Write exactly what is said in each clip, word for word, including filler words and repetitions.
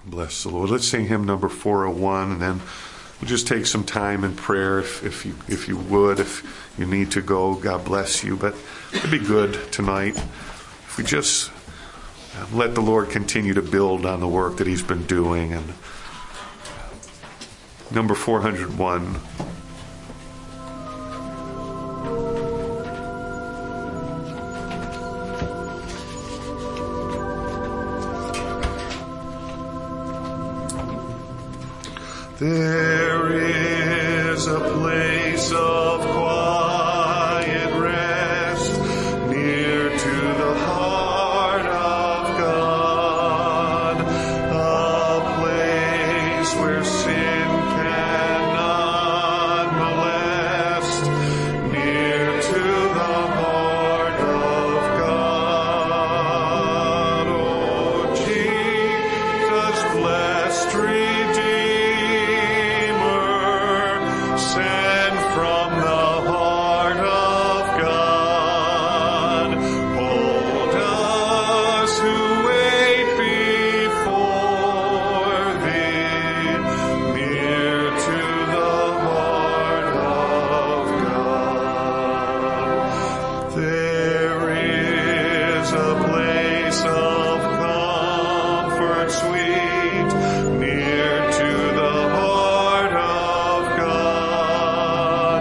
Bless the Lord. Let's sing hymn number four oh one, and then we'll just take some time in prayer if, if you if you would, if you need to go. God bless you. But it'd be good tonight if we just let the Lord continue to build on the work that he's been doing. And number four oh one. There is a place of quiet rest near to the heart of God, a place where sin cannot molest, near to the heart of God. Oh, Jesus, blessed Redeemer, sent from the heart of God, hold us who wait before thee, near to the heart of God. There is a place of comfort sweet, near to the heart of God,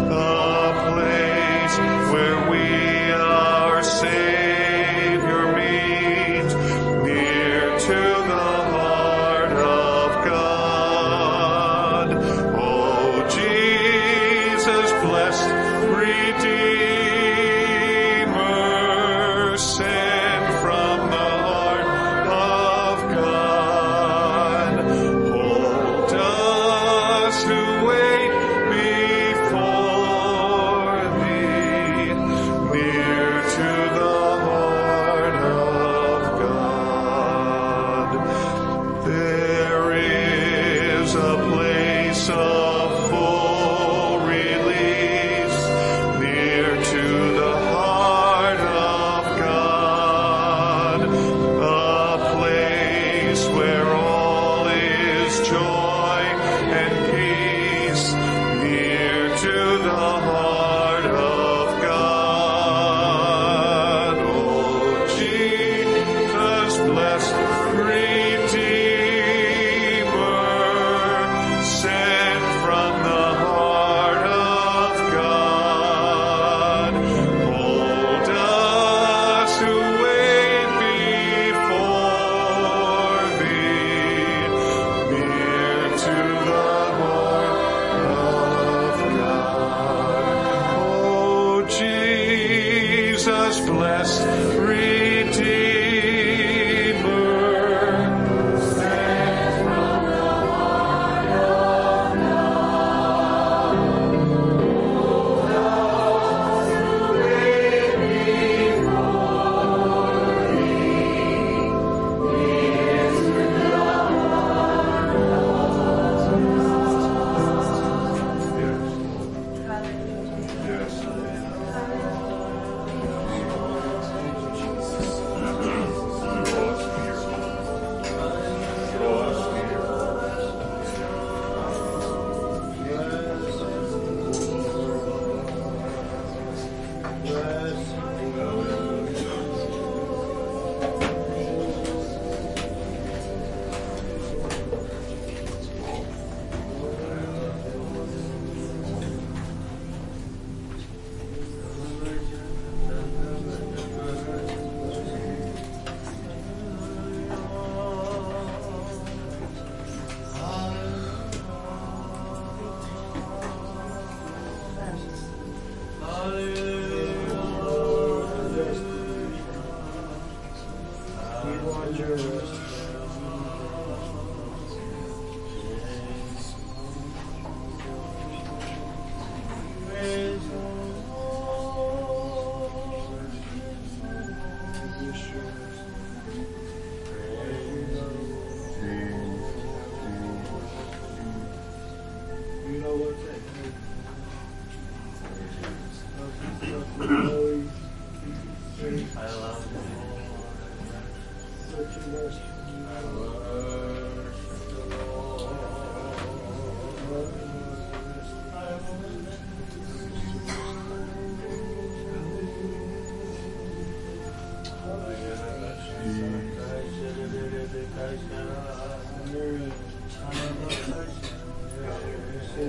where we our Savior meet, near to the heart of God. Oh, Jesus, blessed Redeemer, sent from the heart of God, hold us who wait before thee, near to the heart of God. There is a place of full release, near to the heart of God, a place where all is joy and peace, near to the heart of God. Oh, Jesus, blessed Redeemer, sent from the heart of God, hold us who wait before thee, near to the heart of God. Oh, Jesus, blessed Redeemer, sent from the heart of God, hold us who wait before thee, near to the heart of God. Yes. I love you. Such a mercy. I love you.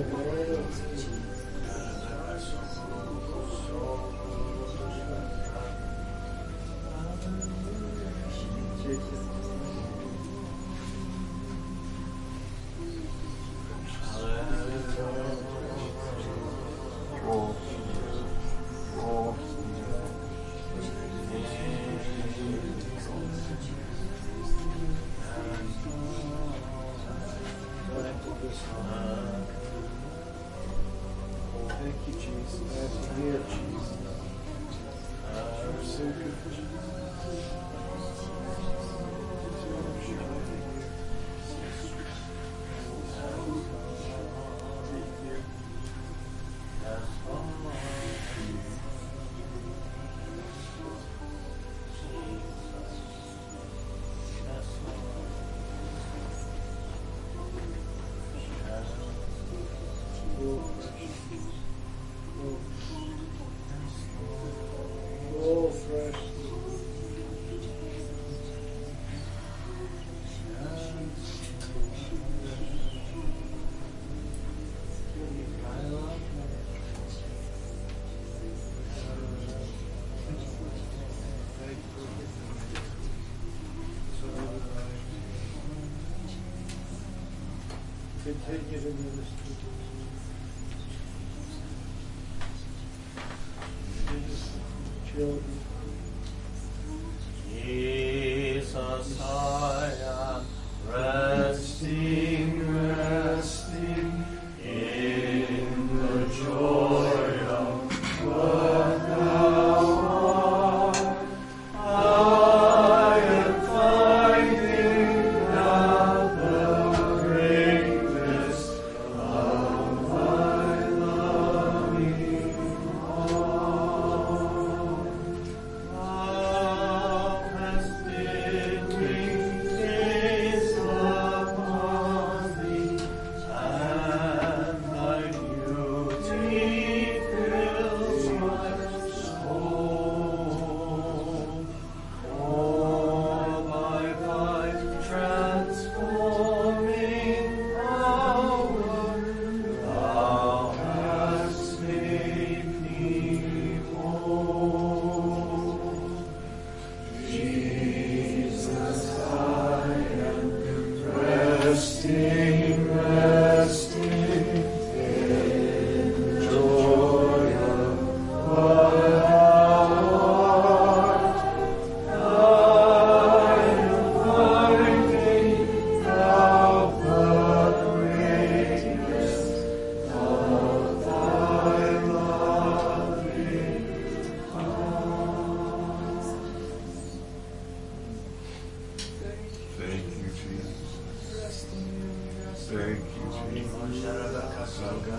Continue to minister to children. Jesus, I am resting, resting in the joy of what thou art. I am finding out the greatness of thy loving arm. Thou hast been days upon thee, and thy beauty fills my soul. Oh, by thy transforming power, thou hast made me whole. Jesus, I am resting, resting in the joy of what thou art. I am finding out the greatness of thy loving arms. Thank you, Jesus. Thank you, Jesus.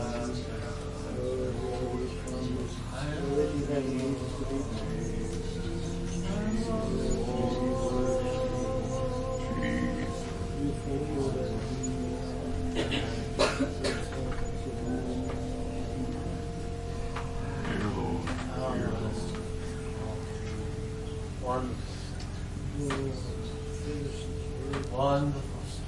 Dear Lord, dear Lord. Wonderful. Wonderful.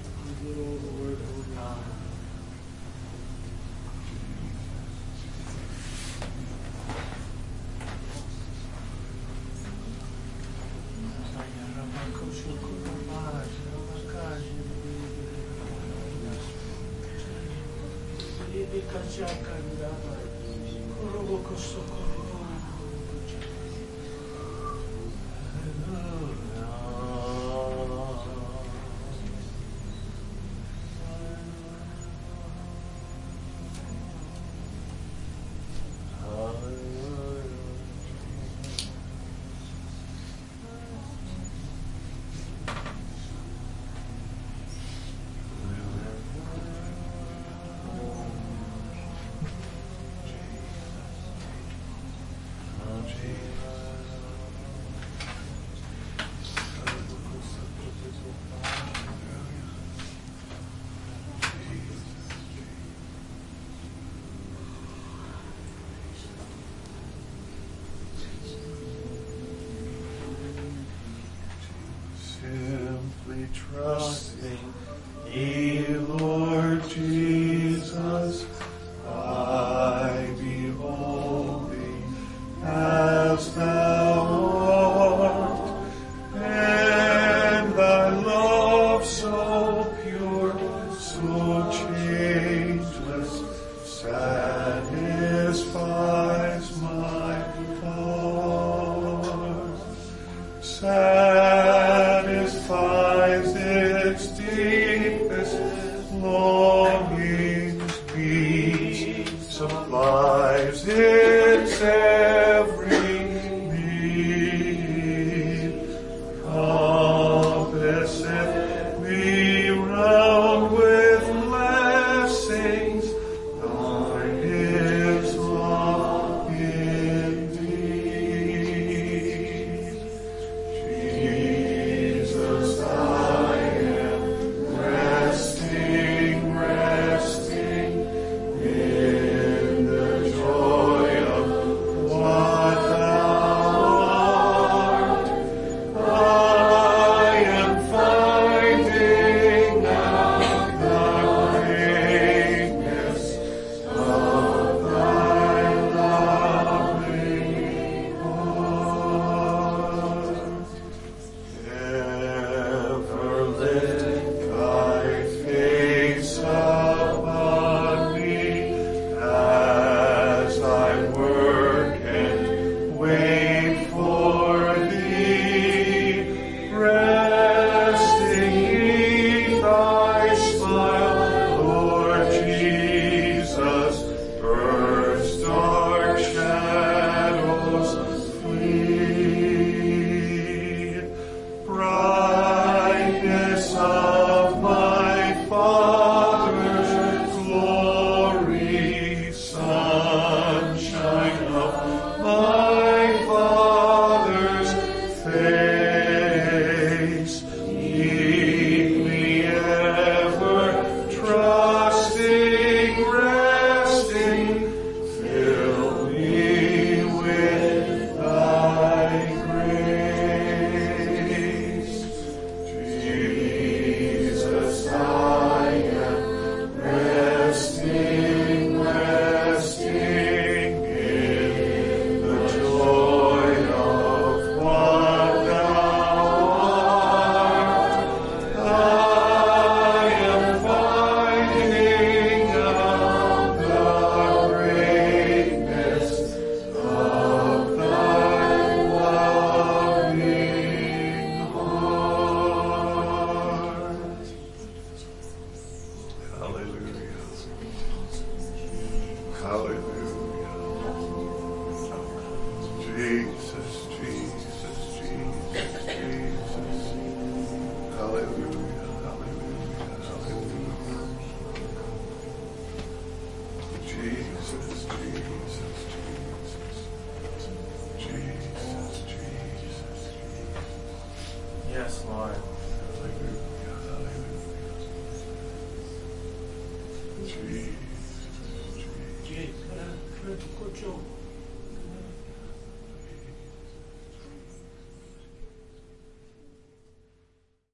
Simply trusting thee, Lord Jesus, longings, peace supplies its every need, compasseth me round with blessings, thine is love indeed. Jesus, I am resting, resting in the joy of what thou art. I am finding out the greatness of thy loving heart. Ever lift thy face upon me as I work and wait for thee, resting neath thy smile, Lord Jesus, earth's dark shadows flee. Brightness of my Father's glory, sunshine of my Father's face, keep me ever trusting, resting, fill me with thy grace. Jesus, I am resting, resting in the joy of what thou art. I am finding out the greatness of thy loving heart. Hallelujah. Hallelujah. Jesus, Jesus, Jesus, Jesus. Hallelujah, hallelujah, hallelujah. Jesus, Jesus, Jesus. Jesus, Jesus, Yes, Lord. hallelujah, hallelujah. Jesus, Jesus. Jay, can I, can I put you